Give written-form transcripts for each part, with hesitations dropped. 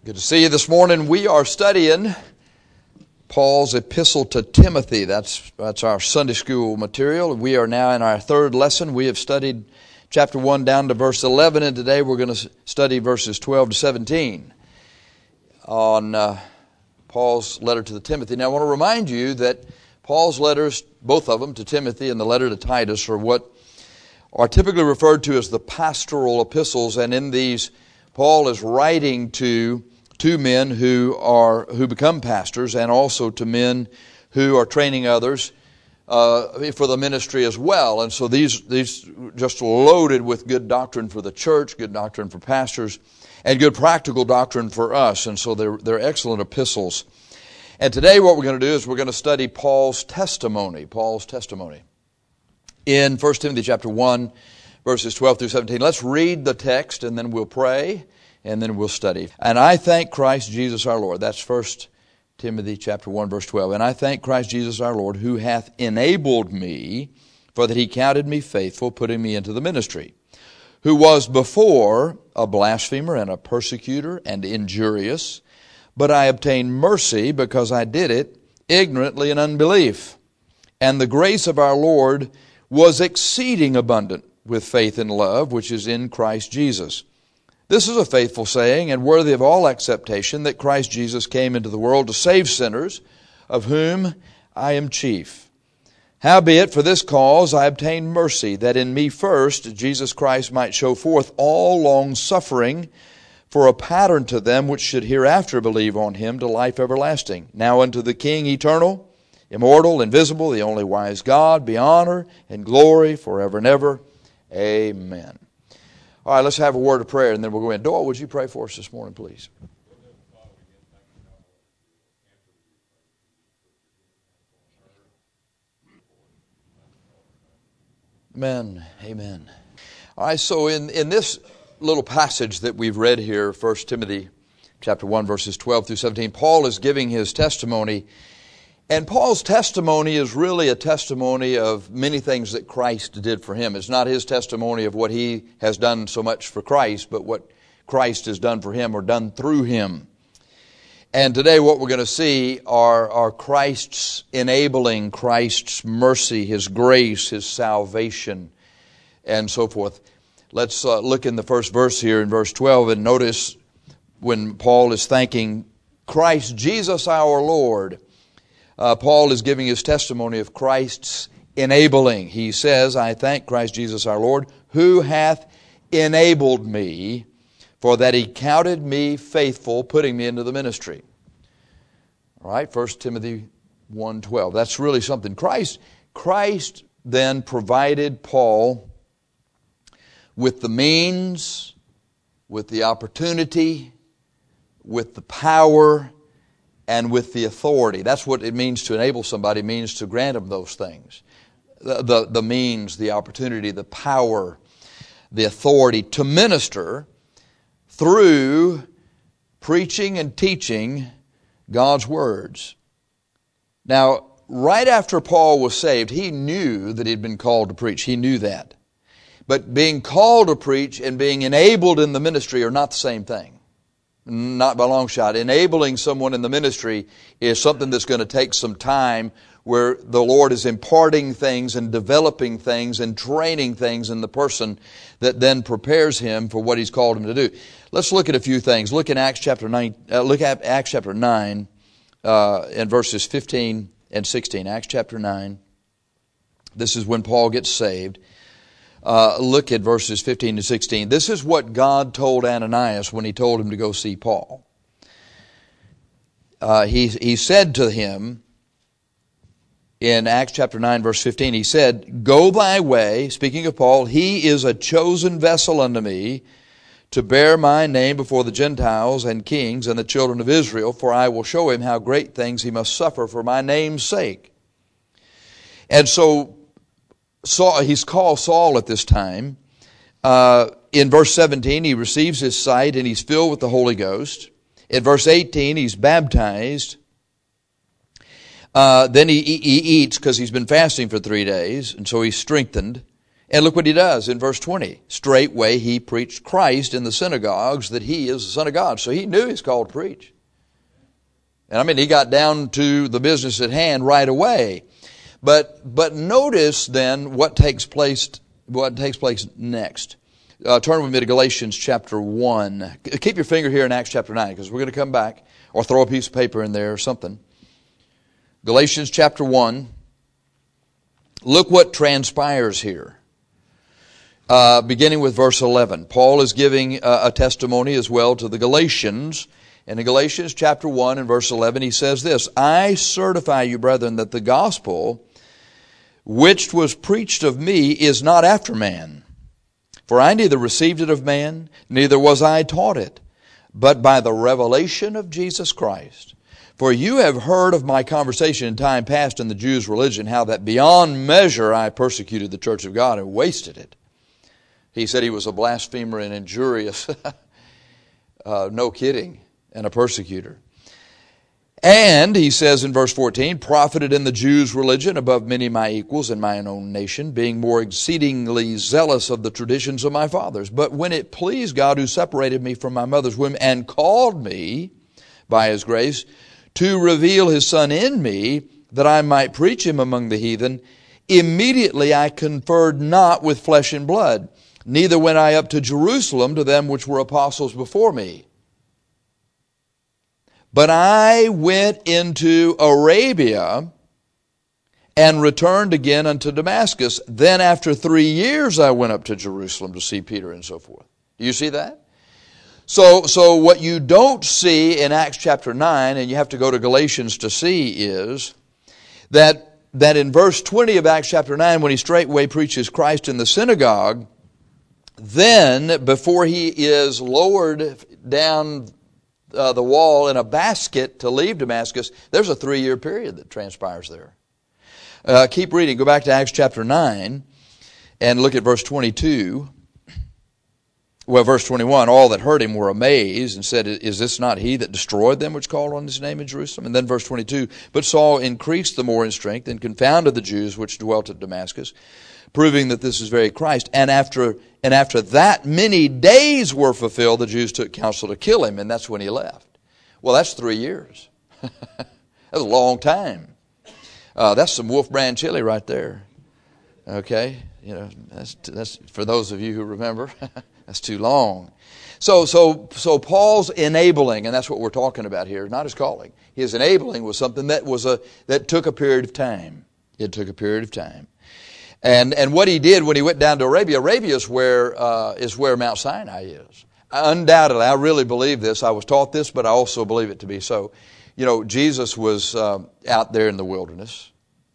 Good to see you this morning. We are studying Paul's epistle to Timothy. That's our Sunday school material. We are now in our third lesson. We have studied chapter 1 down to verse 11, and today we're going to study verses 12 to 17 on Paul's letter to Timothy. Now I want to remind you that Paul's letters, both of them, to Timothy and the letter to Titus, are what are typically referred to as the pastoral epistles, and in these Paul is writing to men who become pastors, and also to men who are training others for the ministry as well. And so these just loaded with good doctrine for the church, good doctrine for pastors, and good practical doctrine for us. And so they're excellent epistles. And today what we're going to do is we're going to study Paul's testimony. In 1 Timothy chapter 1, verses 12 through 17. Let's read the text and then we'll pray. And then we'll study. And I thank Christ Jesus our Lord. That's 1 Timothy chapter 1, verse 12. And I thank Christ Jesus our Lord, who hath enabled me, for that he counted me faithful, putting me into the ministry, who was before a blasphemer and a persecutor and injurious, but I obtained mercy because I did it ignorantly in unbelief. And the grace of our Lord was exceeding abundant with faith and love, which is in Christ Jesus. This is a faithful saying and worthy of all acceptation, that Christ Jesus came into the world to save sinners, of whom I am chief. Howbeit, for this cause I obtained mercy, that in me first Jesus Christ might show forth all long suffering, for a pattern to them which should hereafter believe on him to life everlasting. Now unto the King eternal, immortal, invisible, the only wise God, be honor and glory forever and ever. Amen. All right, let's have a word of prayer, and then we'll go in. Doyle, would you pray for us this morning, please? Amen. Amen. All right, so in this little passage that we've read here, 1 Timothy chapter 1, verses 12 through 17, Paul is giving his testimony. And Paul's testimony is really a testimony of many things that Christ did for him. It's not his testimony of what he has done so much for Christ, but what Christ has done for him or done through him. And today what we're going to see are Christ's enabling, Christ's mercy, His grace, His salvation, and so forth. Let's look in the first verse here in verse 12 and notice when Paul is thanking Christ Jesus our Lord. Paul is giving his testimony of Christ's enabling. He says, I thank Christ Jesus our Lord, who hath enabled me, for that he counted me faithful, putting me into the ministry. All right, 1 Timothy 1:12. That's really something. Christ then provided Paul with the means, with the opportunity, with the power, and with the authority. That's what it means to enable somebody. It means to grant them those things. The means, the opportunity, the power, the authority to minister through preaching and teaching God's words. Now, right after Paul was saved, he knew that he'd been called to preach. He knew that. But being called to preach and being enabled in the ministry are not the same thing. Not by a long shot. Enabling someone in the ministry is something that's going to take some time, where the Lord is imparting things and developing things and training things in the person that then prepares him for what He's called him to do. Let's look at a few things. Look at Acts chapter 9. Look at Acts chapter 9 in verses 15 and 16. Acts chapter 9. This is when Paul gets saved. Look at verses 15 to 16. This is what God told Ananias when He told him to go see Paul. He said to him in Acts chapter 9, verse 15, He said, Go thy way, speaking of Paul, he is a chosen vessel unto me to bear my name before the Gentiles and kings and the children of Israel, for I will show him how great things he must suffer for my name's sake. And so he's called Saul at this time. In verse 17, he receives his sight and he's filled with the Holy Ghost. In verse 18, he's baptized. Then he eats because he's been fasting for 3 days, and so he's strengthened. And look what he does in verse 20. Straightway he preached Christ in the synagogues, that he is the Son of God. So he knew he's called to preach. And I mean, he got down to the business at hand right away. But notice then what takes place next. Turn with me to Galatians chapter 1. Keep your finger here in Acts chapter 9, because we're going to come back, or throw a piece of paper in there or something. Galatians chapter 1. Look what transpires here. Beginning with verse 11. Paul is giving a testimony as well to the Galatians. And in Galatians chapter 1 and verse 11 he says this, I certify you, brethren, that the gospel which was preached of me is not after man. For I neither received it of man, neither was I taught it, but by the revelation of Jesus Christ. For you have heard of my conversation in time past in the Jews' religion, how that beyond measure I persecuted the church of God and wasted it. He said he was a blasphemer and injurious, no kidding, and a persecutor. And, he says in verse 14, profited in the Jews' religion above many my equals in mine own nation, being more exceedingly zealous of the traditions of my fathers. But when it pleased God, who separated me from my mother's womb and called me by his grace to reveal his Son in me, that I might preach him among the heathen, immediately I conferred not with flesh and blood, neither went I up to Jerusalem to them which were apostles before me. But I went into Arabia and returned again unto Damascus. Then after 3 years I went up to Jerusalem to see Peter and so forth. Do you see that? So what you don't see in Acts chapter 9, and you have to go to Galatians to see, is that in verse 20 of Acts chapter 9, when he straightway preaches Christ in the synagogue, then before he is lowered down the wall in a basket to leave Damascus, there's a 3-year period that transpires there. Keep reading. Go back to Acts chapter 9 and look at verse 22. Well, verse 21, all that heard him were amazed and said, is this not he that destroyed them which called on his name in Jerusalem? And then verse 22, but Saul increased the more in strength and confounded the Jews which dwelt at Damascus, proving that this is very Christ. And after that many days were fulfilled, the Jews took counsel to kill him, and that's when he left. Well, that's 3 years. That's a long time. That's some Wolf Brand chili right there. Okay, that's for those of you who remember. That's too long. So Paul's enabling, and that's what we're talking about here, not his calling. His enabling was something that took a period of time. It took a period of time. And what he did when he went down to Arabia is where Mount Sinai is. Undoubtedly, I really believe this. I was taught this, but I also believe it to be so. Jesus was out there in the wilderness,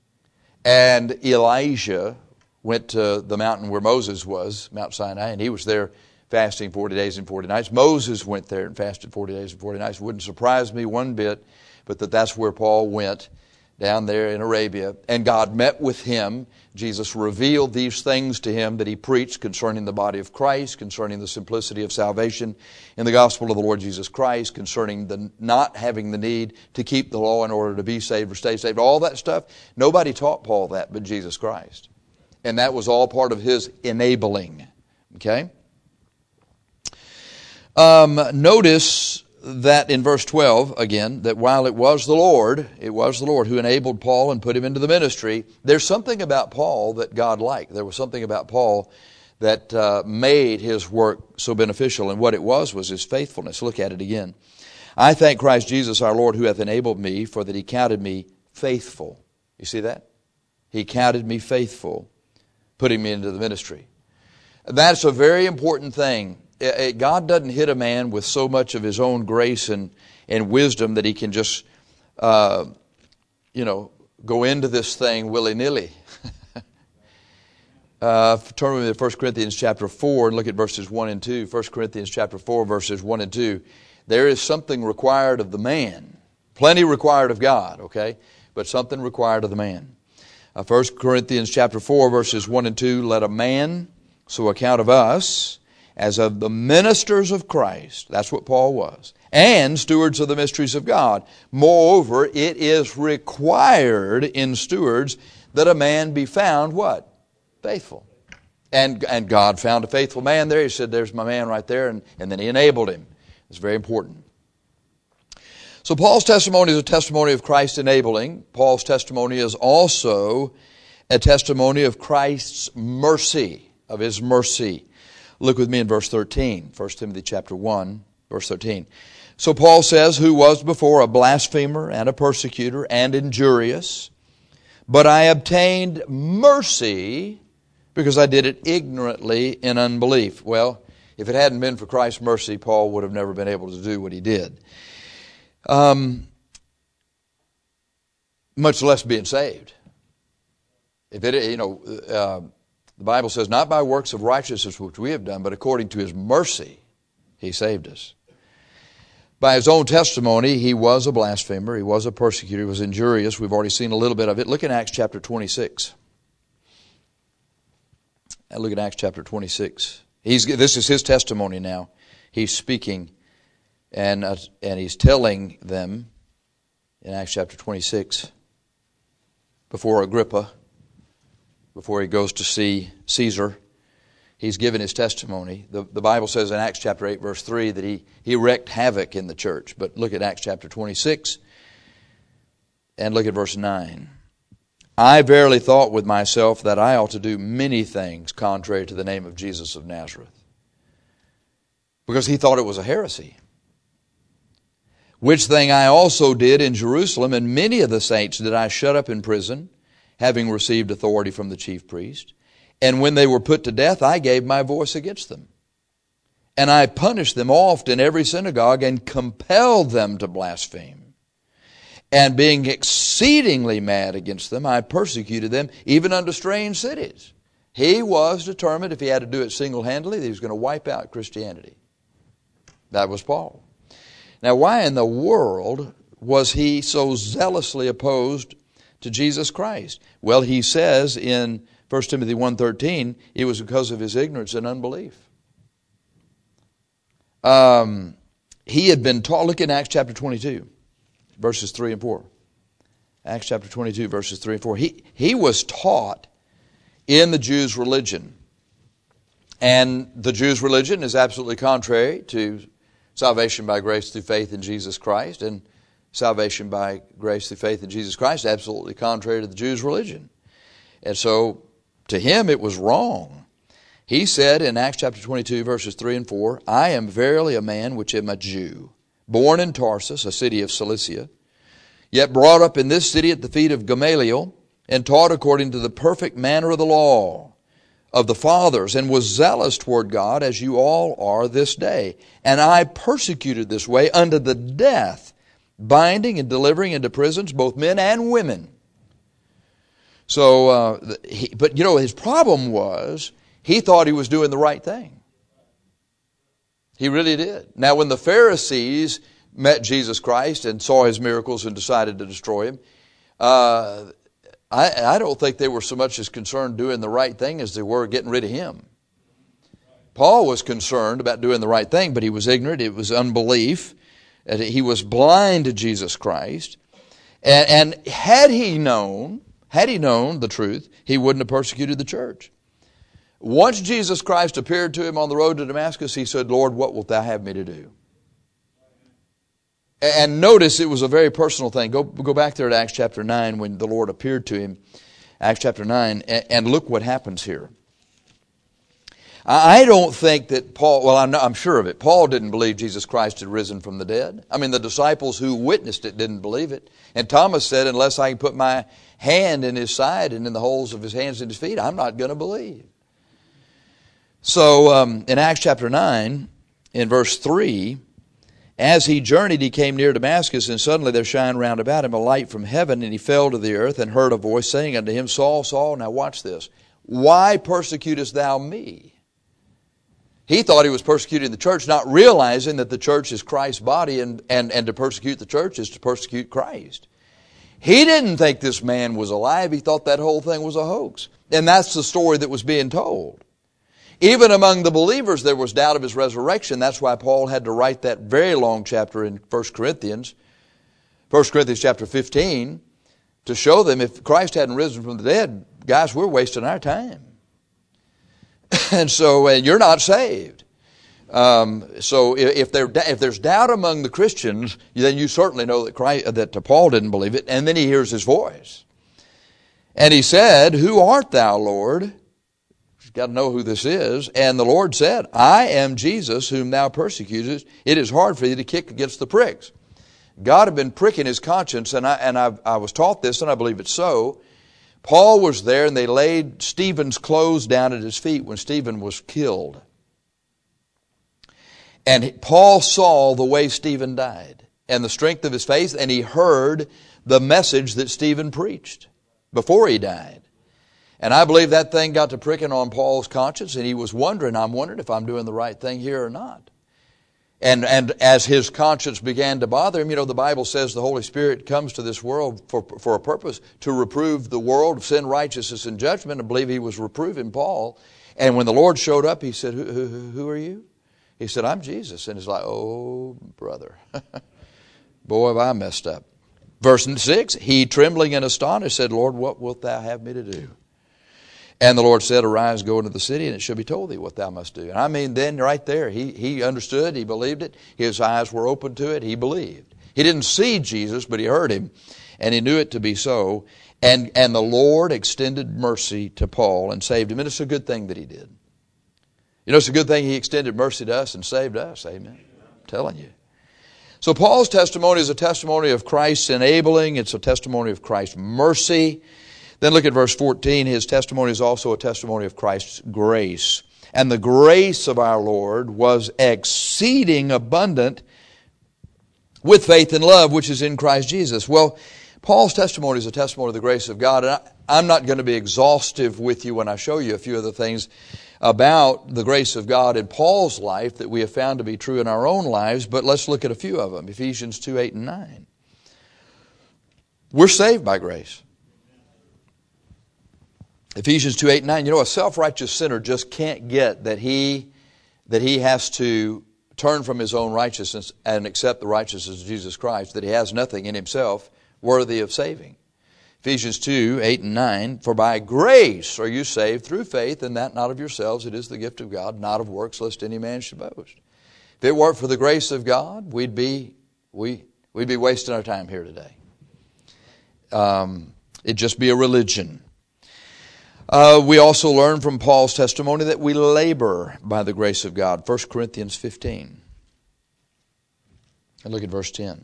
and Elijah went to the mountain where Moses was, Mount Sinai, and he was there fasting 40 days and 40 nights. Moses went there and fasted 40 days and 40 nights. It wouldn't surprise me one bit, but that's where Paul went, down there in Arabia. And God met with him. Jesus revealed these things to him that he preached concerning the body of Christ, concerning the simplicity of salvation in the gospel of the Lord Jesus Christ, concerning the not having the need to keep the law in order to be saved or stay saved. All that stuff, nobody taught Paul that but Jesus Christ. And that was all part of his enabling. Okay? Notice that in verse 12, again, that while it was the Lord who enabled Paul and put him into the ministry, there's something about Paul that God liked. There was something about Paul that made his work so beneficial. And what it was his faithfulness. Look at it again. I thank Christ Jesus our Lord, who hath enabled me, for that he counted me faithful. You see that? He counted me faithful, putting me into the ministry. That's a very important thing. God doesn't hit a man with so much of his own grace and wisdom that he can just, go into this thing willy-nilly. Turn with me to 1 Corinthians chapter 4 and look at verses 1 and 2. 1 Corinthians chapter 4, verses 1 and 2. There is something required of the man. Plenty required of God, okay? But something required of the man. 1 Corinthians chapter 4, verses 1 and 2. Let a man so account of us as of the ministers of Christ. That's what Paul was. And stewards of the mysteries of God. Moreover, it is required in stewards that a man be found what? Faithful. And God found a faithful man there. He said, there's my man right there. And then He enabled him. It's very important. So Paul's testimony is a testimony of Christ enabling. Paul's testimony is also a testimony of Christ's mercy, of His mercy. Look with me in verse 13, 1 Timothy chapter 1, verse 13. So Paul says, who was before a blasphemer and a persecutor and injurious, but I obtained mercy because I did it ignorantly in unbelief. Well, if it hadn't been for Christ's mercy, Paul would have never been able to do what he did. Much less being saved. If it, the Bible says, not by works of righteousness which we have done, but according to His mercy, He saved us. By his own testimony, he was a blasphemer, he was a persecutor, he was injurious. We've already seen a little bit of it. Look in Acts chapter 26. Look at Acts chapter 26. This is his testimony now. He's speaking and he's telling them in Acts chapter 26 before Agrippa, before he goes to see Caesar. He's given his testimony. The Bible says in Acts chapter 8, verse 3, that he wreaked havoc in the church. But look at Acts chapter 26 and look at verse 9. I verily thought with myself that I ought to do many things contrary to the name of Jesus of Nazareth. Because he thought it was a heresy. Which thing I also did in Jerusalem, and many of the saints did I shut up in prison, having received authority from the chief priest. And when they were put to death, I gave my voice against them. And I punished them oft in every synagogue and compelled them to blaspheme. And being exceedingly mad against them, I persecuted them even unto strange cities. He was determined, if he had to do it single-handedly, that he was going to wipe out Christianity. That was Paul. Now, why in the world was he so zealously opposed to Jesus Christ? Well, he says in 1 Timothy 1:13, it was because of his ignorance and unbelief. He had been taught, look in Acts chapter 22, verses 3 and 4. Acts chapter 22, verses 3 and 4. He was taught in the Jews' religion. And the Jews' religion is absolutely contrary to salvation by grace through faith in Jesus Christ. And salvation by grace through faith in Jesus Christ is absolutely contrary to the Jews' religion. And so, to him it was wrong. He said in Acts chapter 22, verses 3 and 4, I am verily a man which am a Jew, born in Tarsus, a city of Cilicia, yet brought up in this city at the feet of Gamaliel, and taught according to the perfect manner of the law of the fathers, and was zealous toward God, as you all are this day. And I persecuted this way unto the death, binding and delivering into prisons both men and women. So, but his problem was, he thought he was doing the right thing. He really did. Now, when the Pharisees met Jesus Christ and saw his miracles and decided to destroy him, I don't think they were so much as concerned doing the right thing as they were getting rid of him. Paul was concerned about doing the right thing, but he was ignorant. It was unbelief. He was blind to Jesus Christ. And had he known the truth, he wouldn't have persecuted the church. Once Jesus Christ appeared to him on the road to Damascus, he said, Lord, what wilt thou have me to do? And notice it was a very personal thing. Go back there to Acts chapter 9 when the Lord appeared to him. Acts chapter 9, and look what happens here. I don't think that Paul, well, I'm sure of it, Paul didn't believe Jesus Christ had risen from the dead. I mean, the disciples who witnessed it didn't believe it. And Thomas said, unless I can put my hand in his side and in the holes of his hands and his feet, I'm not going to believe. So in Acts chapter 9, in verse 3, as he journeyed, he came near Damascus, and suddenly there shined round about him a light from heaven, and he fell to the earth and heard a voice saying unto him, Saul, Saul, now watch this, why persecutest thou me? He thought he was persecuting the church, not realizing that the church is Christ's body, and to persecute the church is to persecute Christ. He didn't think this man was alive. He thought that whole thing was a hoax. And that's the story that was being told. Even among the believers, there was doubt of his resurrection. That's why Paul had to write that very long chapter in 1 Corinthians chapter 15, to show them if Christ hadn't risen from the dead, guys, we're wasting our time. And so you're not saved. So if there's doubt among the Christians, then you certainly know that Paul didn't believe it. And then he hears his voice. And he said, "Who art thou, Lord?" You've got to know who this is. And the Lord said, "I am Jesus whom thou persecutest. It is hard for thee to kick against the pricks." God had been pricking his conscience, and I was taught this, and I believe it's so. Paul was there, and they laid Stephen's clothes down at his feet when Stephen was killed. And Paul saw the way Stephen died and the strength of his faith, and he heard the message that Stephen preached before he died. And I believe that thing got to pricking on Paul's conscience, and he was wondering, I'm wondering if I'm doing the right thing here or not. And as his conscience began to bother him, the Bible says the Holy Spirit comes to this world for a purpose, to reprove the world of sin, righteousness, and judgment. I believe he was reproving Paul. And when the Lord showed up, he said, who are you? He said, "I'm Jesus." And he's like, "Oh, brother, boy, have I messed up." Verse 6, he, trembling and astonished, said, "Lord, what wilt thou have me to do?" And the Lord said, "Arise, go into the city, and it shall be told thee what thou must do." And I mean, then right there, he understood, he believed it, his eyes were open to it, he believed. He didn't see Jesus, but he heard him, and he knew it to be so. And the Lord extended mercy to Paul and saved him. And it's a good thing that he did. It's a good thing he extended mercy to us and saved us. Amen. I'm telling you. So Paul's testimony is a testimony of Christ's enabling. It's a testimony of Christ's mercy. Then look at verse 14. His testimony is also a testimony of Christ's grace. And the grace of our Lord was exceeding abundant with faith and love, which is in Christ Jesus. Well, Paul's testimony is a testimony of the grace of God. And I'm not going to be exhaustive with you when I show you a few of the things about the grace of God in Paul's life that we have found to be true in our own lives, but let's look at a few of them. Ephesians 2, 8, and 9. We're saved by grace. Ephesians 2, 8, and 9. A self-righteous sinner just can't get that he has to turn from his own righteousness and accept the righteousness of Jesus Christ, that he has nothing in himself worthy of saving. Ephesians 2, 8 and 9, "For by grace are you saved through faith, and that not of yourselves, it is the gift of God, not of works, lest any man should boast." If it weren't for the grace of God, we'd be wasting our time here today. It'd just be a religion. We also learn from Paul's testimony that we labor by the grace of God. 1 Corinthians 15. And look at verse 10.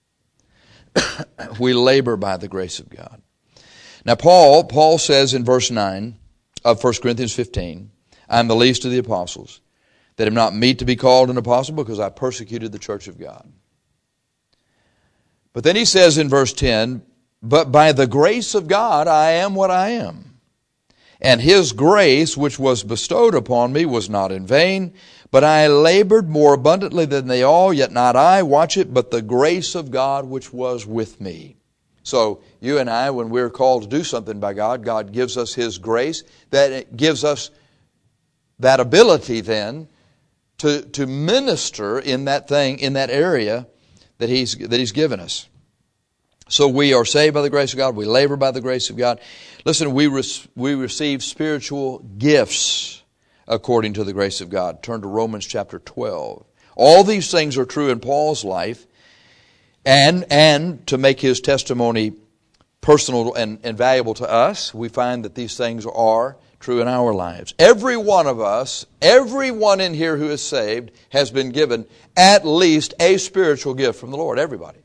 We labor by the grace of God. Now Paul says in verse 9 of 1 Corinthians 15, "I am the least of the apostles, that am not meet to be called an apostle, because I persecuted the church of God." But then he says in verse 10, "But by the grace of God I am what I am. And his grace which was bestowed upon me was not in vain, but I labored more abundantly than they all, yet not I, watch it, but the grace of God which was with me." So you and I, when we're called to do something by God, God gives us His grace. That it gives us that ability then to minister in that thing, in that area that He's given us. So we are saved by the grace of God. We labor by the grace of God. Listen, we receive spiritual gifts according to the grace of God. Turn to Romans chapter 12. All these things are true in Paul's life. And to make his testimony personal and valuable to us, we find that these things are true in our lives. Every one of us, everyone in here who is saved, has been given at least a spiritual gift from the Lord. Everybody.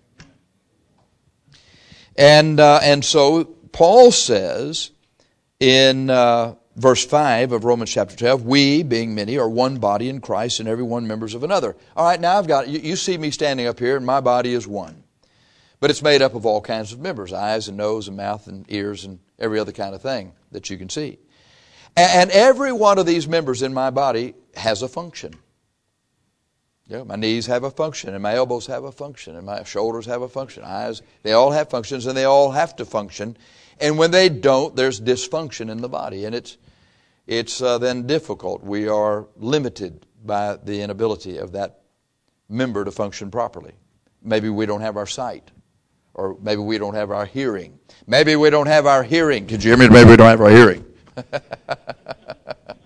And so Paul says in verse 5 of Romans chapter 12, "We, being many, are one body in Christ, and every one members of another." All right, now I've got, you see me standing up here, and my body is one. But it's made up of all kinds of members, eyes and nose and mouth and ears and every other kind of thing that you can see. And every one of these members in my body has a function. My knees have a function, and my elbows have a function, and my shoulders have a function. Eyes, they all have functions, and they all have to function. And when they don't, there's dysfunction in the body, and it's then difficult. We are limited by the inability of that member to function properly. Maybe we don't have our sight, or maybe we don't have our hearing. Maybe we don't have our hearing. Did you hear me? Maybe we don't have our hearing.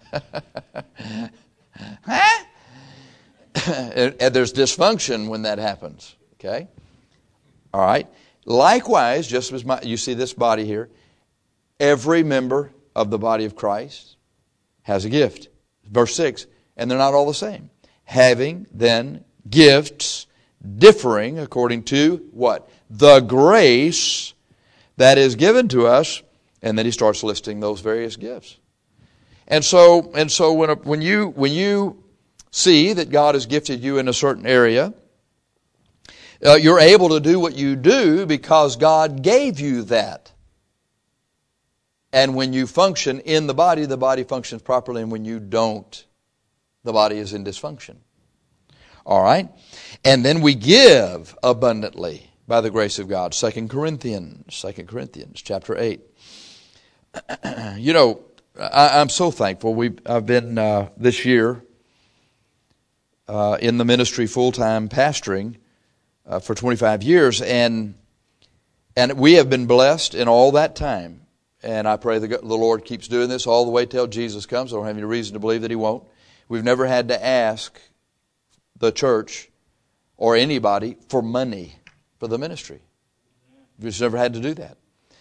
Huh? And there's dysfunction when that happens. Okay? All right? Likewise, just as you see this body here, every member of the body of Christ has a gift. Verse 6, and they're not all the same. Having then gifts differing according to what? The grace that is given to us. And then he starts listing those various gifts. And so when you see that God has gifted you in a certain area, you're able to do what you do because God gave you that. And when you function in the body functions properly. And when you don't, the body is in dysfunction. All right? And then we give abundantly by the grace of God. 2 Corinthians chapter 8. You know, I'm so thankful. I've been this year in the ministry full-time pastoring for 25 years. And we have been blessed in all that time. And I pray the Lord keeps doing this all the way till Jesus comes. I don't have any reason to believe that He won't. We've never had to ask the church or anybody for money for the ministry. We've just never had to do that.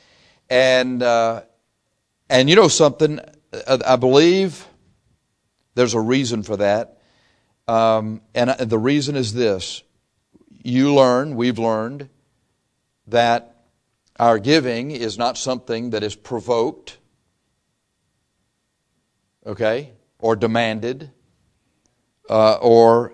And you know something, I believe there's a reason for that. And the reason is this. We've learned that our giving is not something that is provoked, okay, or demanded, or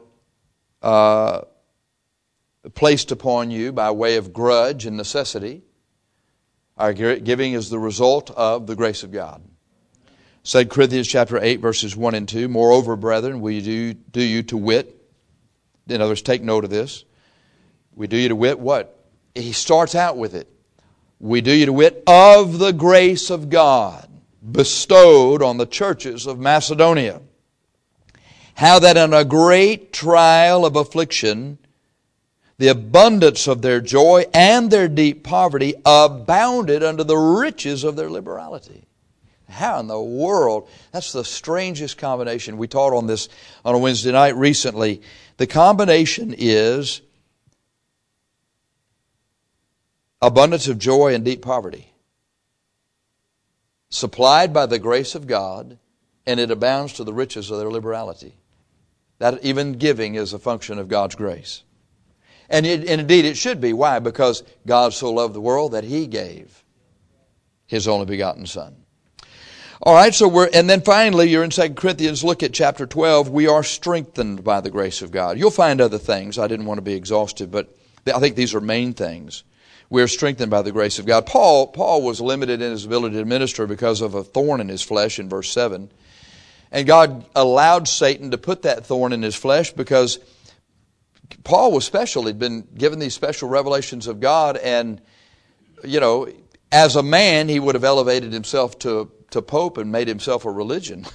placed upon you by way of grudge and necessity. Our giving is the result of the grace of God. 2 Corinthians chapter 8, verses 1 and 2. Moreover, brethren, we do you to wit. In other words, take note of this. We do you to wit what? He starts out with it. We do you to wit of the grace of God bestowed on the churches of Macedonia. How that in a great trial of affliction, the abundance of their joy and their deep poverty abounded unto the riches of their liberality. How in the world? That's the strangest combination. We taught on this on a Wednesday night recently. The combination is abundance of joy and deep poverty. Supplied by the grace of God, and it abounds to the riches of their liberality. That even giving is a function of God's grace. And indeed it should be. Why? Because God so loved the world that He gave His only begotten Son. All right, and then finally, you're in 2 Corinthians, look at chapter 12. We are strengthened by the grace of God. You'll find other things. I didn't want to be exhaustive, but I think these are main things. We are strengthened by the grace of God. Paul was limited in his ability to minister because of a thorn in his flesh in verse 7. And God allowed Satan to put that thorn in his flesh because Paul was special. He'd been given these special revelations of God, and, you know, as a man, he would have elevated himself to pope and made himself a religion.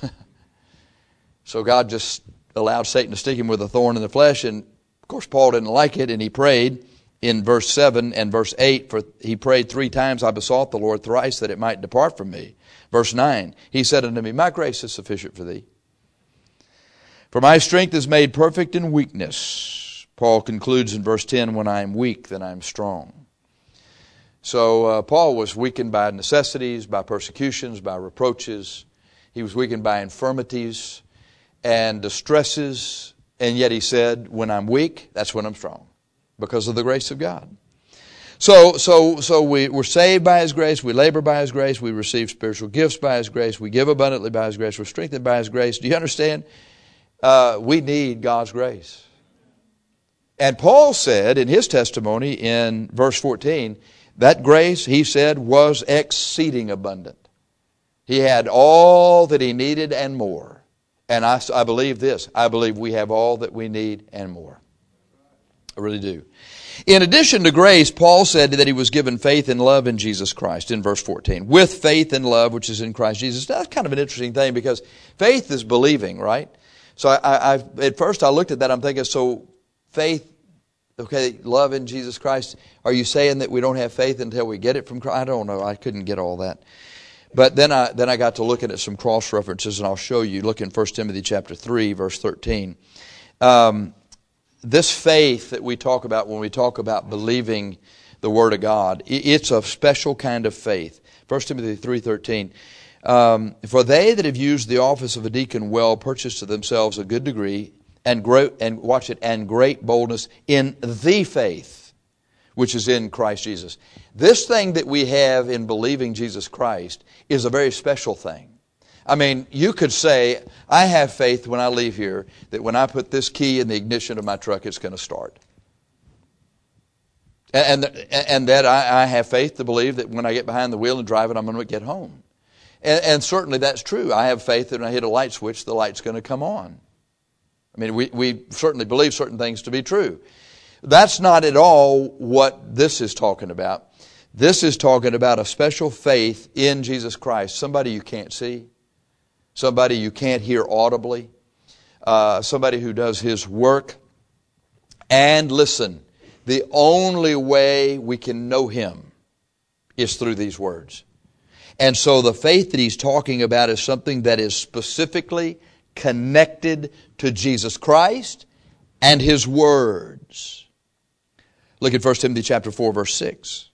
So God just allowed Satan to stick him with a thorn in the flesh, and of course Paul didn't like it, and he prayed in verse 7 and verse 8, for he prayed 3 times, I besought the Lord thrice that it might depart from me. Verse 9, he said unto me, my grace is sufficient for thee. For my strength is made perfect in weakness. Paul concludes in verse 10, when I am weak, then I am strong. So Paul was weakened by necessities, by persecutions, by reproaches. He was weakened by infirmities and distresses. And yet he said, when I'm weak, that's when I'm strong, because of the grace of God. So we're saved by His grace. We labor by His grace. We receive spiritual gifts by His grace. We give abundantly by His grace. We're strengthened by His grace. Do you understand? We need God's grace. And Paul said in his testimony in verse 14, that grace, he said, was exceeding abundant. He had all that he needed and more. And I believe this. I believe we have all that we need and more. I really do. In addition to grace, Paul said that he was given faith and love in Jesus Christ in verse 14. With faith and love, which is in Christ Jesus. That's kind of an interesting thing because faith is believing, right? So at first I looked at that, I'm thinking, so faith, okay, love in Jesus Christ. Are you saying that we don't have faith until we get it from Christ? I don't know. I couldn't get all that. But then I got to looking at some cross references, and I'll show you. Look in 1 Timothy chapter 3, verse 13. This faith that we talk about when we talk about believing the Word of God, it's a special kind of faith. 1 Timothy 3:13. For they that have used the office of a deacon well purchase to themselves a good degree and great boldness in the faith which is in Christ Jesus. This thing that we have in believing Jesus Christ is a very special thing. I mean, you could say, I have faith when I leave here that when I put this key in the ignition of my truck, it's going to start. And that I have faith to believe that when I get behind the wheel and drive it, I'm going to get home. And certainly that's true. I have faith that when I hit a light switch, the light's going to come on. I mean, we certainly believe certain things to be true. That's not at all what this is talking about. This is talking about a special faith in Jesus Christ. Somebody you can't see. Somebody you can't hear audibly. Somebody who does His work. And listen, the only way we can know Him is through these words. And so the faith that he's talking about is something that is specifically connected to Jesus Christ and His words. Look at 1 Timothy chapter 4, verse 6.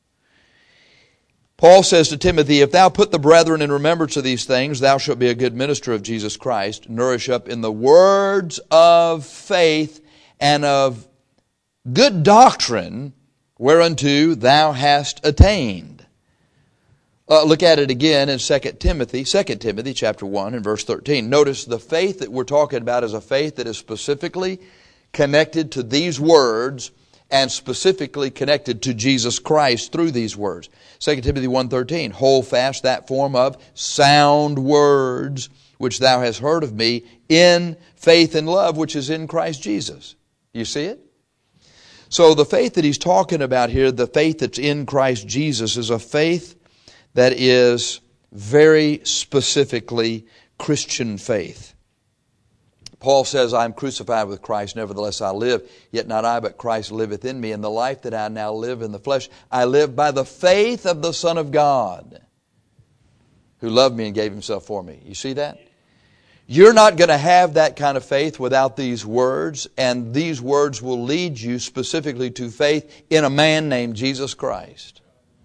Paul says to Timothy, if thou put the brethren in remembrance of these things, thou shalt be a good minister of Jesus Christ, nourish up in the words of faith and of good doctrine, whereunto thou hast attained. Look at it again in 2 Timothy chapter 1 and verse 13. Notice the faith that we're talking about is a faith that is specifically connected to these words and specifically connected to Jesus Christ through these words. 2 Timothy 1:13, hold fast that form of sound words which thou hast heard of me in faith and love which is in Christ Jesus. You see it? So the faith that he's talking about here, the faith that's in Christ Jesus, is a faith that is very specifically Christian faith. Paul says, I am crucified with Christ, nevertheless I live. Yet not I, but Christ liveth in me. And the life that I now live in the flesh, I live by the faith of the Son of God, who loved me and gave Himself for me. You see that? You're not going to have that kind of faith without these words, and these words will lead you specifically to faith in a man named Jesus Christ.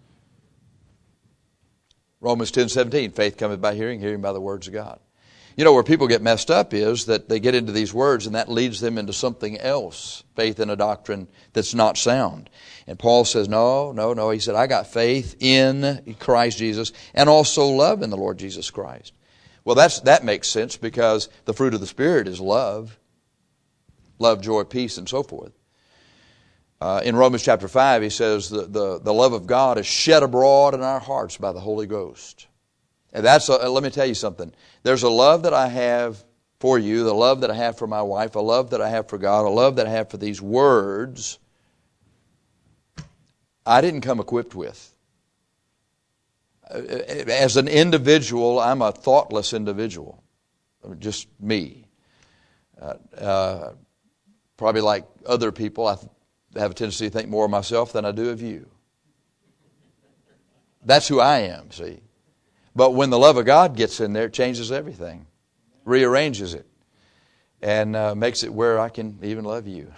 Romans 10:17, faith cometh by hearing, hearing by the words of God. You know, where people get messed up is that they get into these words and that leads them into something else, faith in a doctrine that's not sound. And Paul says, no. He said, I got faith in Christ Jesus and also love in the Lord Jesus Christ. Well, that makes sense because the fruit of the Spirit is love. Love, joy, peace, and so forth. In Romans chapter 5, he says the love of God is shed abroad in our hearts by the Holy Ghost. And let me tell you something. There's a love that I have for you, the love that I have for my wife, a love that I have for God, a love that I have for these words I didn't come equipped with. As an individual, I'm a thoughtless individual. Just me. Probably like other people, I have a tendency to think more of myself than I do of you. That's who I am, see. But when the love of God gets in there, it changes everything. Rearranges it. And makes it where I can even love you.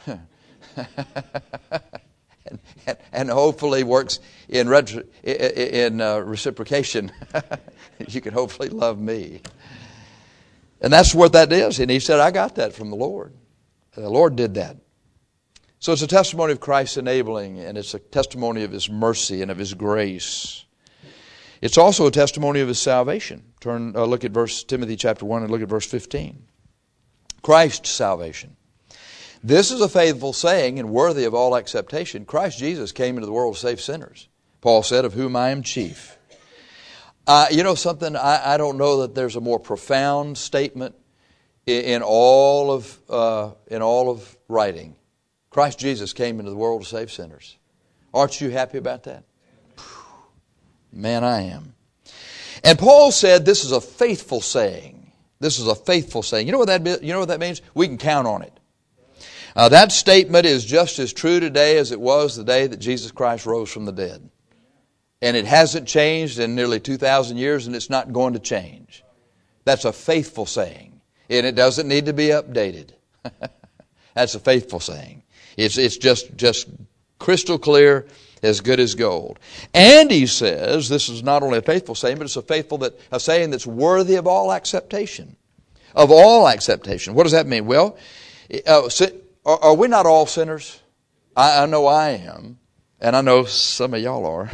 and hopefully works in reciprocation. You can hopefully love me. And that's what that is. And he said, I got that from the Lord. The Lord did that. So it's a testimony of Christ's enabling, and it's a testimony of His mercy and of His grace. It's also a testimony of His salvation. Look at Timothy chapter 1 and look at verse 15. Christ's salvation. This is a faithful saying and worthy of all acceptation. Christ Jesus came into the world to save sinners. Paul said, of whom I am chief. You know something? I don't know that there's a more profound statement in all of writing. Christ Jesus came into the world to save sinners. Aren't you happy about that? Man, I am. And Paul said this is a faithful saying. This is a faithful saying. You know what that means? We can count on it. That statement is just as true today as it was the day that Jesus Christ rose from the dead. And it hasn't changed in nearly 2,000 years, and it's not going to change. That's a faithful saying. And it doesn't need to be updated. That's a faithful saying. It's just crystal clear, as good as gold. And he says, this is not only a faithful saying, but it's a saying that's worthy of all acceptation. Of all acceptation. What does that mean? Well, are we not all sinners? I know I am. And I know some of y'all are.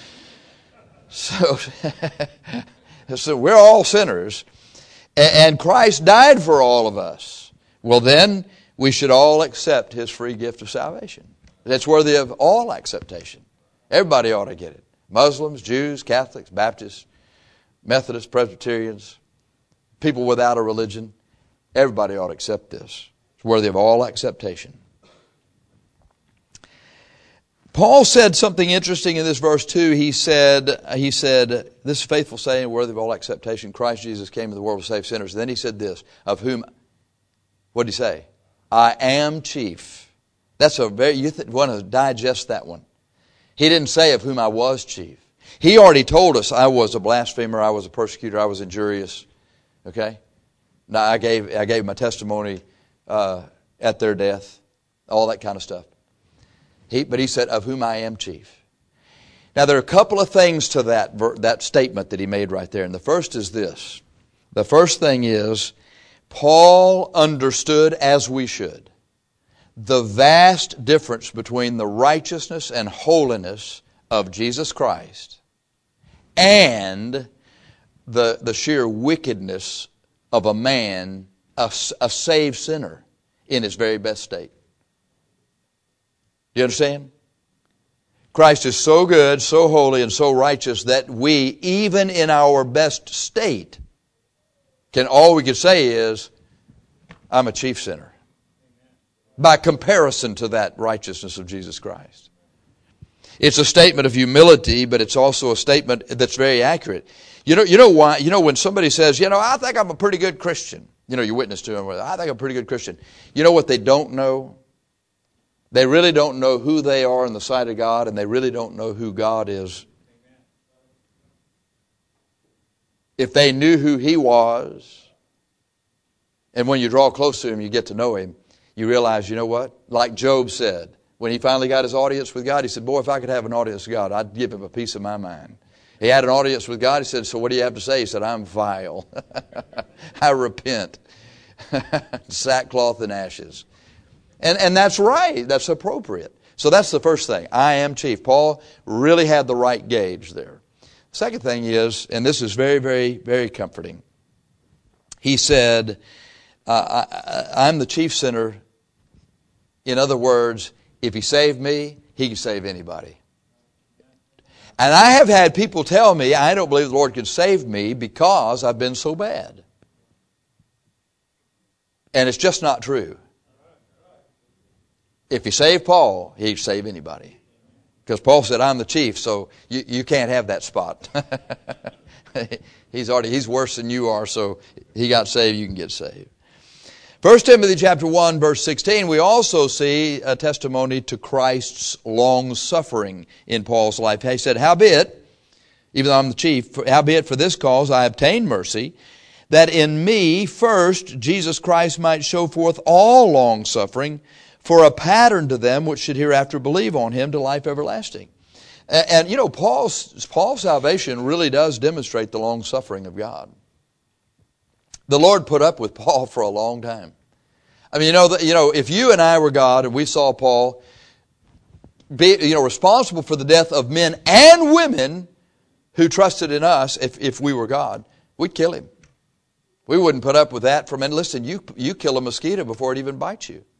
So we're all sinners. And Christ died for all of us. Well, then we should all accept His free gift of salvation. That's worthy of all acceptation. Everybody ought to get it. Muslims, Jews, Catholics, Baptists, Methodists, Presbyterians, people without a religion. Everybody ought to accept this. It's worthy of all acceptation. Paul said something interesting in this verse too. He said, this faithful saying, worthy of all acceptation, Christ Jesus came into the world to save sinners. And then he said this, of whom, what did he say? I am chief. That's a very, you want to digest that one. He didn't say of whom I was chief. He already told us I was a blasphemer, I was a persecutor, I was injurious. Okay? Now I gave my testimony at their death, all that kind of stuff. But he said, of whom I am chief. Now there are a couple of things to that statement that he made right there. And the first is this. The first thing is, Paul understood, as we should, the vast difference between the righteousness and holiness of Jesus Christ and the sheer wickedness of a man, a saved sinner, in his very best state. Do you understand? Christ is so good, so holy, and so righteous that we, even in our best state, all we can say is, I'm a chief sinner. By comparison to that righteousness of Jesus Christ. It's a statement of humility, but it's also a statement that's very accurate. You know why? You know when somebody says, I think I'm a pretty good Christian. You witness to them, I think I'm a pretty good Christian. You know what they don't know? They really don't know who they are in the sight of God, and they really don't know who God is. If they knew who He was, and when you draw close to Him, you get to know Him, you realize, you know what? Like Job said, when he finally got his audience with God, he said, boy, if I could have an audience with God, I'd give Him a piece of my mind. He had an audience with God. He said, so what do you have to say? He said, I'm vile. I repent. Sackcloth and ashes. And that's right. That's appropriate. So that's the first thing. I am chief. Paul really had the right gauge there. The second thing is, and this is very, very, very comforting. He said, I'm the chief sinner. In other words, if He saved me, He can save anybody. And I have had people tell me, I don't believe the Lord can save me because I've been so bad. And it's just not true. If He saved Paul, He can save anybody. Because Paul said, I'm the chief, so you can't have that spot. He's worse than you are, so he got saved, you can get saved. 1 Timothy chapter 1, verse 16, we also see a testimony to Christ's long-suffering in Paul's life. He said, howbeit, even though I'm the chief, howbeit for this cause I obtained mercy, that in me first Jesus Christ might show forth all long-suffering, for a pattern to them which should hereafter believe on Him to life everlasting. And Paul's salvation really does demonstrate the long-suffering of God. The Lord put up with Paul for a long time. I mean, if you and I were God and we saw Paul be, responsible for the death of men and women who trusted in us, if we were God, we'd kill him. We wouldn't put up with that and listen, you kill a mosquito before it even bites you.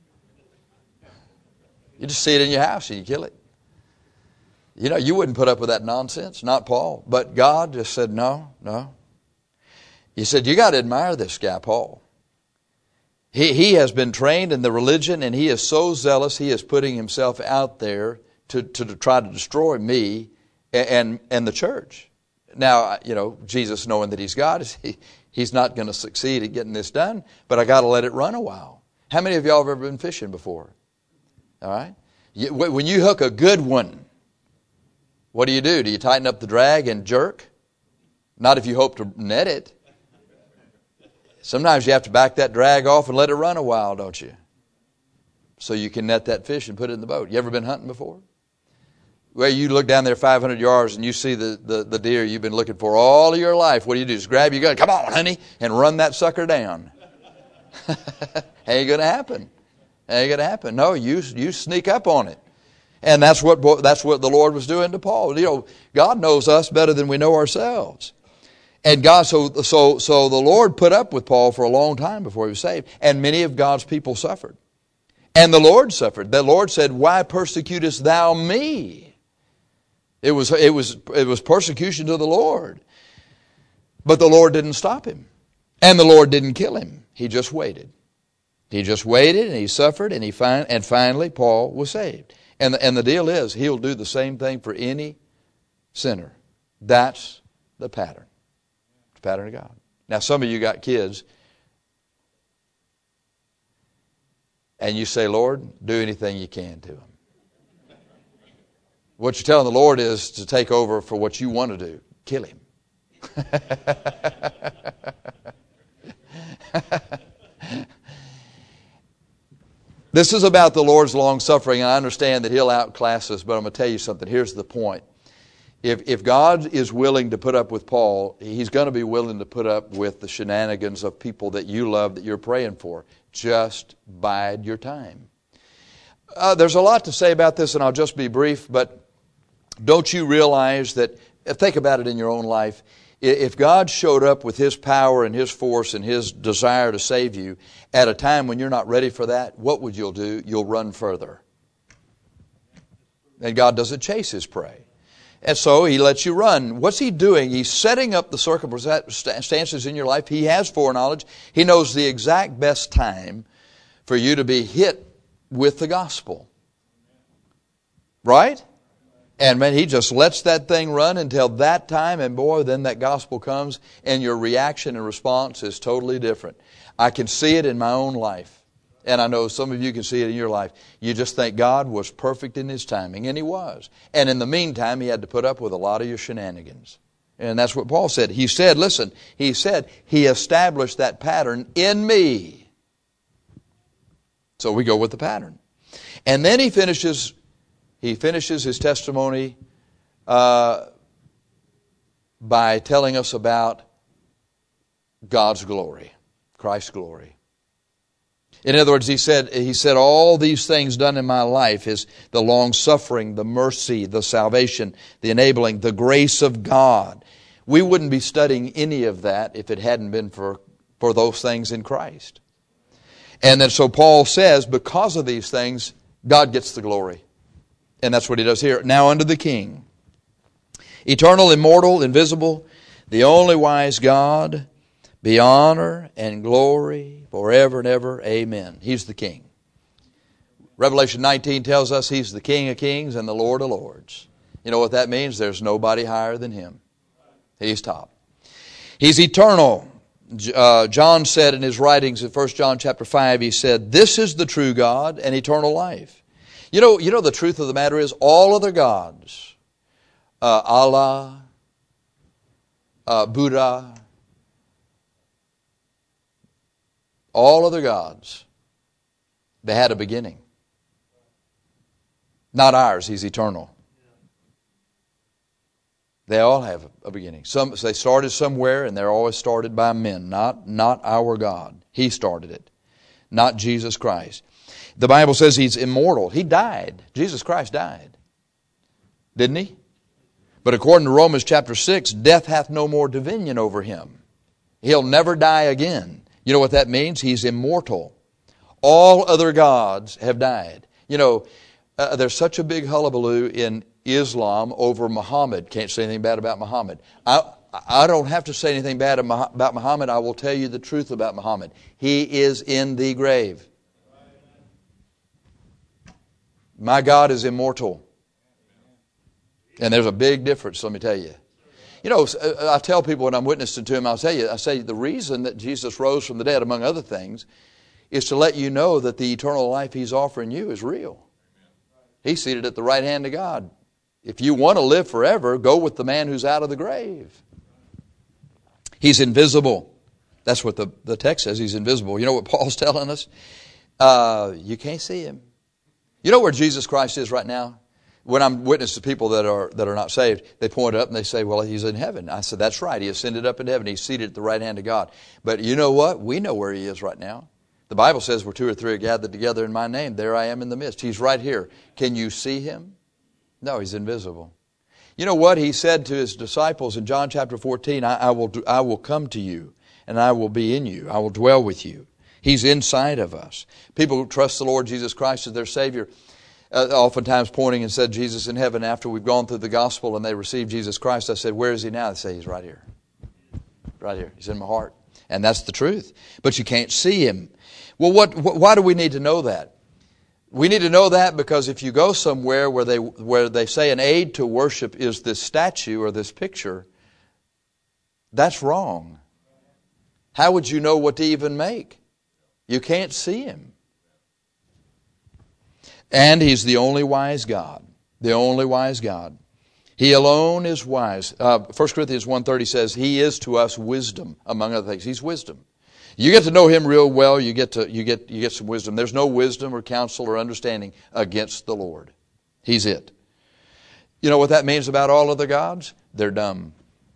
You just see it in your house and you kill it. You wouldn't put up with that nonsense, not Paul. But God just said, no. He said, you got to admire this guy, Paul. He has been trained in the religion, and he is so zealous, he is putting himself out there to try to destroy me and the church. Now, Jesus, knowing that He's God, He's not going to succeed at getting this done, but I got to let it run a while. How many of y'all have ever been fishing before? All right? When you hook a good one, What do? Do you tighten up the drag and jerk? Not if you hope to net it. Sometimes you have to back that drag off and let it run a while, don't you? So you can net that fish and put it in the boat. You ever been hunting before? Well, you look down there 500 yards and you see the deer you've been looking for all of your life. What do? Just grab your gun, come on, honey, and run that sucker down. Ain't going to happen. Ain't going to happen. No, you sneak up on it. And that's what the Lord was doing to Paul. You know, God knows us better than we know ourselves. And God, so the Lord put up with Paul for a long time before he was saved. And many of God's people suffered. And the Lord suffered. The Lord said, "Why persecutest thou me?" It was persecution to the Lord. But the Lord didn't stop him. And the Lord didn't kill him. He just waited. He just waited and he suffered and finally Paul was saved. And the deal is, He'll do the same thing for any sinner. That's the pattern. The pattern of God. Now some of you got kids and you say, "Lord, do anything you can to them." What you're telling the Lord is to take over for what you want to do. Kill him. This is about the Lord's long suffering. I understand that He'll outclass us, but I'm going to tell you something. Here's the point. If God is willing to put up with Paul, He's going to be willing to put up with the shenanigans of people that you love, that you're praying for. Just bide your time. There's a lot to say about this, and I'll just be brief, but don't you realize that, think about it in your own life, if God showed up with His power and His force and His desire to save you at a time when you're not ready for that, what would you do? You'll run further. And God doesn't chase His prey. And so He lets you run. What's He doing? He's setting up the circumstances in your life. He has foreknowledge. He knows the exact best time for you to be hit with the gospel. Right? And man, He just lets that thing run until that time, and boy, then that gospel comes and your reaction and response is totally different. I can see it in my own life. And I know some of you can see it in your life. You just think God was perfect in His timing, and He was. And in the meantime, He had to put up with a lot of your shenanigans. And that's what Paul said. He said, listen, He said, He established that pattern in me. So we go with the pattern. And then He finishes His testimony by telling us about God's glory, Christ's glory. In other words, he said, all these things done in my life is the long suffering, the mercy, the salvation, the enabling, the grace of God. We wouldn't be studying any of that if it hadn't been for those things in Christ. And then so Paul says, because of these things, God gets the glory. And that's what he does here. Now unto the King, eternal, immortal, invisible, the only wise God, be honor and glory forever and ever. Amen. He's the King. Revelation 19 tells us He's the King of kings and the Lord of lords. You know what that means? There's nobody higher than Him. He's top. He's eternal. John said in his writings in 1 John chapter 5, he said, "This is the true God and eternal life." You know the truth of the matter is all other gods, Allah, Buddha, all other gods, they had a beginning. Not ours, He's eternal. They all have a beginning. They started somewhere, and they're always started by men, not our God. He started it, not Jesus Christ. The Bible says He's immortal. He died. Jesus Christ died. Didn't He? But according to Romans chapter 6, death hath no more dominion over Him. He'll never die again. You know what that means? He's immortal. All other gods have died. You know, there's such a big hullabaloo in Islam over Muhammad. Can't say anything bad about Muhammad. I don't have to say anything bad about Muhammad. I will tell you the truth about Muhammad. He is in the grave. My God is immortal. And there's a big difference, let me tell you. You know, I tell people when I'm witnessing to Him, I say the reason that Jesus rose from the dead, among other things, is to let you know that the eternal life He's offering you is real. He's seated at the right hand of God. If you want to live forever, go with the man who's out of the grave. He's invisible. That's what the text says. He's invisible. You know what Paul's telling us? You can't see him. You know where Jesus Christ is right now? When I'm witnessing to people that are not saved, they point up and they say, well, he's in heaven. I said, that's right. He ascended up into heaven. He's seated at the right hand of God. But you know what? We know where he is right now. The Bible says where 2 or 3 are gathered together in my name, there I am in the midst. He's right here. Can you see him? No, he's invisible. You know what he said to his disciples in John chapter 14? I will come to you, and I will be in you. I will dwell with you. He's inside of us. People who trust the Lord Jesus Christ as their Savior, oftentimes pointing and said, Jesus in heaven, after we've gone through the gospel and they received Jesus Christ, I said, where is he now? They say, he's right here. Right here. He's in my heart. And that's the truth. But you can't see him. Well, why do we need to know that? We need to know that because if you go somewhere where they say an aid to worship is this statue or this picture, that's wrong. How would you know what to even make? You can't see him. And he's the only wise God. The only wise God. He alone is wise. 1 Corinthians 1:30 says, he is to us wisdom, among other things. He's wisdom. You get to know him real well, you get some wisdom. There's no wisdom or counsel or understanding against the Lord. He's it. You know what that means about all other gods? They're dumb.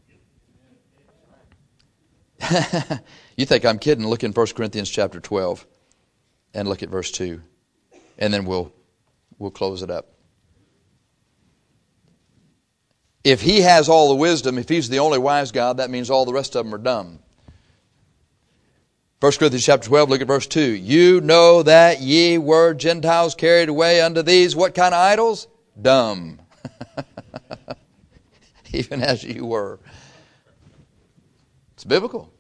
You think I'm kidding? Look in 1 Corinthians chapter 12 and look at verse 2. And then we'll close it up. If he has all the wisdom, if he's the only wise God, that means all the rest of them are dumb. 1 Corinthians chapter 12, look at verse 2. You know that ye were Gentiles carried away unto these, what kind of idols? Dumb. Even as you were. It's biblical.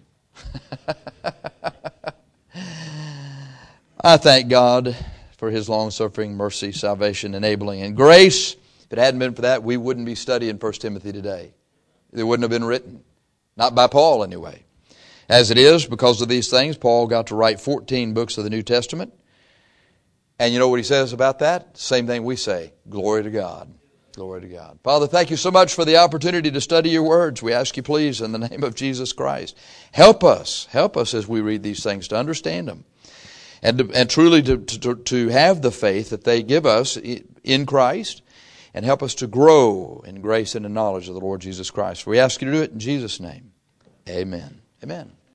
I thank God for his long-suffering, mercy, salvation, enabling, and grace. If it hadn't been for that, we wouldn't be studying 1 Timothy today. It wouldn't have been written. Not by Paul, anyway. As it is, because of these things, Paul got to write 14 books of the New Testament. And you know what he says about that? Same thing we say. Glory to God. Glory to God. Father, thank you so much for the opportunity to study your words. We ask you, please, in the name of Jesus Christ, help us as we read these things to understand them. And truly to have the faith that they give us in Christ, and help us to grow in grace and in knowledge of the Lord Jesus Christ. We ask you to do it in Jesus' name. Amen. Amen.